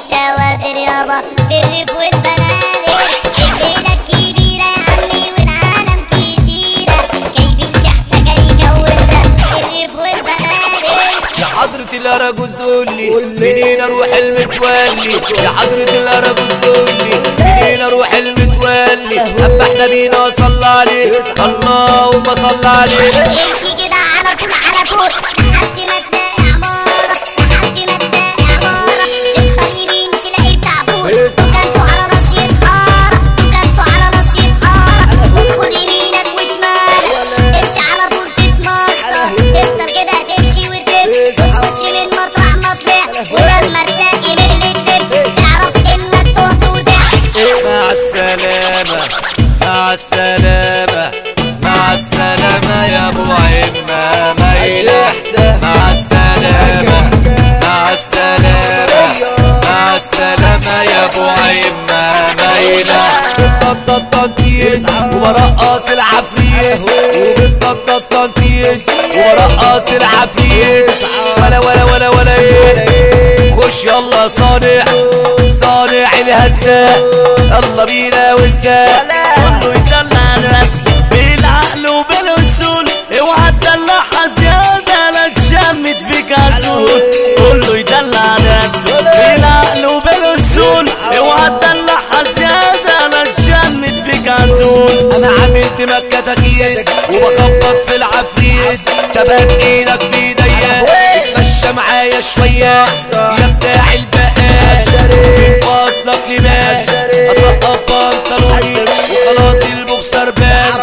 الشواطر يابا بالريف والبنادق. الليلة الكبيرة يا عمي والعالم كتيرة، جايبين شحتة جاي جوزها بالريف والبنادق. يا حضرة الأراجوز قولي منين أروح المتولي؟ يا حضرة الأراجوز قولي منين أروح المتولي؟ أما احنا بينا صلى عليه اللهم صل عليه. امشي كده على طول على طول لحد ما تلاقي عمارة، لحد ما تلاقي عمارة. تكسر يمين تلاقي بتاع فول، وكانتوا على نصية حارة، وكانتوا على نصية حارة. وادخل يمينك وشمالك امشي على طول تتنطط، تفضل كده تمشي وتلف وتخش من مطرح ما طلعت. ولما تلاقي مهلة تلف تعرف انك تهت وتعت. مع السلامة مع السلامة مع السلامة يا ابو عمة ميلة. مع السلامة مع السلامة مع السلامة يا ابو عمة ميلة. بتططططيت وبرقص العفريت، وبتططططيت وبرقص العفريت. ولا ايه خش يلا صانع صانع الهزاء، يلا بينا والساق. كله يدلع نفسه بالعقل وبالاصول، اوعى تدلعها زيادة لا تشمت فيك عسول. كله يدلع نفسه بالعقل وبالاصول، اوعى تدلعها زيادة لا تشمت فيك عسول. انا عامل دماغ كتاكيت وبخبط في العفريت، تبات ايدك في ايديا اتمشى معايا شوية يا بتاع البقال. من فضلك لماش اسقط بنطلوني وخلاص البوكسر بان.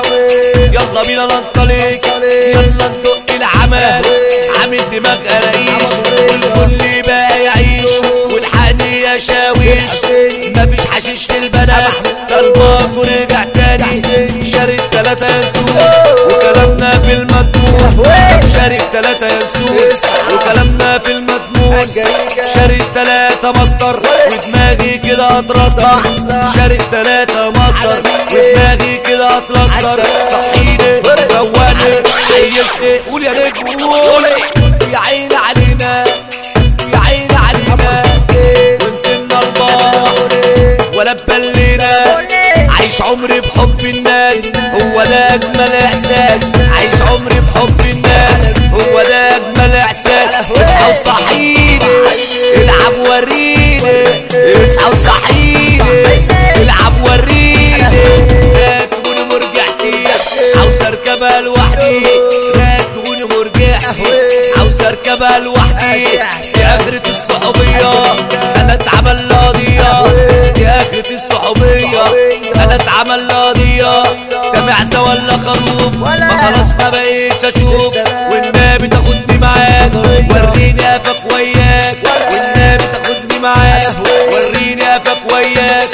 يلا بينا ننطلق يلا ندق العمل، عامل دماغ قرايش والكل بقى يعيش. والحقني يا شاويش مفيش حشيش في البلد، طلبك ورجع تاني شارب 3 ينسوس وكلامنا في المضمون. شارب 3 ينسوس وكلامنا في المضمون. شارب 3 مصدر ودماغي كده هترصر. شارب 3 مصدر ودماغي كده هترصر. صحيني فوقني عيشني قول يا نجم قول. يا عين علينا يا عين علينا ونزلنا البحر ولا بلينا. عايش عمري بحب الناس هو ده اجمل احساس. عايش عمري بحب الناس هو ده اجمل احساس. اصحى وصحيني العب وريني، اصحى وصحيني العب وريني. راكبوني مرجعتي عاوز اركبها لوحدي، راكبوني مرجعتي عاوز اركبها لوحدي. دي اخرة الصحوبية انا اتعمل لها ضياء، دي اخرة الصحوبية انا اتعمل لها ضياء. ده معزة ولا خروف ما خلاص ما بقيتش اشوف. والنبي تاخدني معاك وريني قفك وياك، والنبي تاخدني معاك وريني قفك وياك.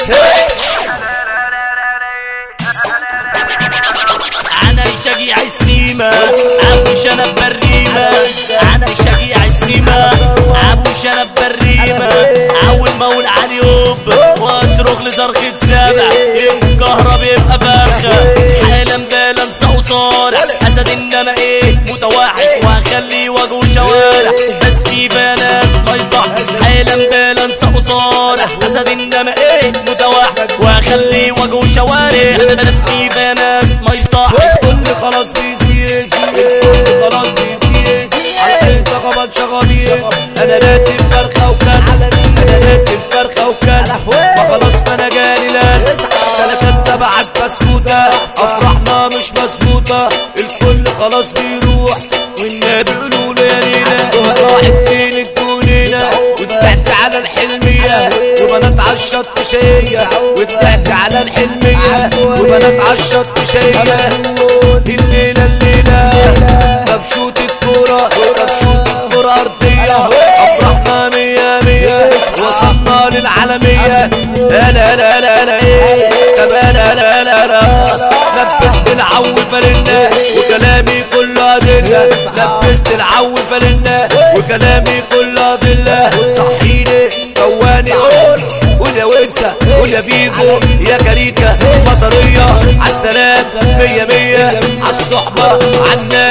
انا شجيع السيما ابو شنب بالريمة، انا شجيع السيما ابو شنب بالريمة. اول ما اقول علي يوب واصرخ لصرخة سبع الكهرب يبقى فرخة. حالا بالا صوصارع اسد انما ايه متوحش وهخلي وجهه شوارع. بس كيف يا ناس ما يصح حالا بالا صوصارع اسد انما ايه متوحش وهخلي وجهه شوارع. بس كيف يا ناس ما يصح الكل خلاص بيسيس الكل خلاص بيسيس. على انت كمان شغالين انا راسم فرخة وكل، انا راسم فرخة وكل. ما خلاص ما انا جالي لان 3 بسكوتة افراحنا مش مظبوطة. الكل خلاص بيروح والنبي قولوله يا ليلى راحت فين الجنينة. وطلعت على الحلمية وبنات عالشط شقية، وطلعت على الحلمية وبنات عالشط شقية. الليلة طب شوت الكورة طب شوت الكورة أرضية. أفرحنا 100 وصلنا للعالمية. لا إيه طب أنا لبست العو فلنا وكلامي كله أدلة. لبست العو فلنا وكلامي كله أدلة. صحيني فواني قول يا وسا قول يا بيجو يا كاريكا مطرية. عالسلام 100 عالصحبة عالناس